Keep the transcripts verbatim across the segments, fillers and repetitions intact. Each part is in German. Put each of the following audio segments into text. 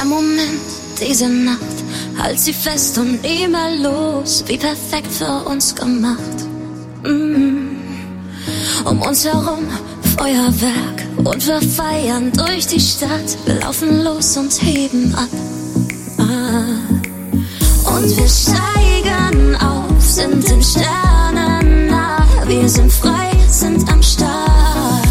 Der Moment, diese Nacht, halt sie fest und nie mehr los, wie perfekt für uns gemacht. Mm. Um uns herum Feuerwerk und wir feiern durch die Stadt. Wir laufen los und heben ab. Ah. Und wir steigen auf, sind den Sternen nah. Wir sind frei, sind am Start.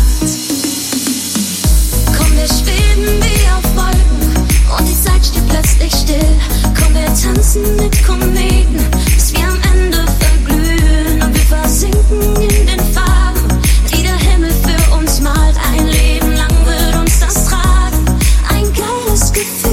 Komm, wir schweben wie auf Wolken und die Zeit steht plötzlich still. Komm, wir tanzen mit Kometen, bis wir am Ende verglühen. Und wir versinken in den Farben, die der Himmel für uns malt. Ein Leben lang wird uns das tragen, ein geiles Gefühl.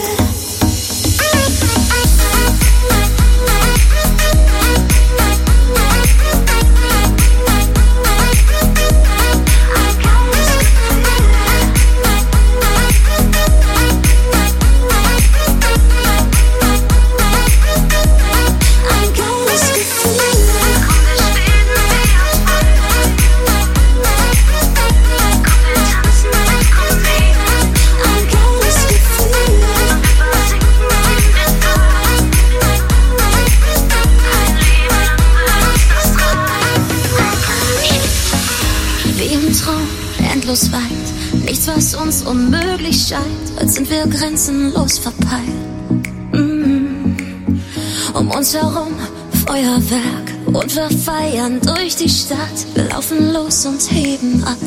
Endlos weit, nichts was uns unmöglich scheint, als sind wir grenzenlos verpeilt. Mm. Um uns herum Feuerwerk und wir feiern durch die Stadt. Wir laufen los und heben ab.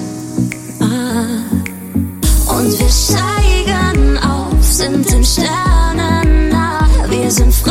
Ah. Und wir steigen auf, sind den Sternen nah. Wir sind frei.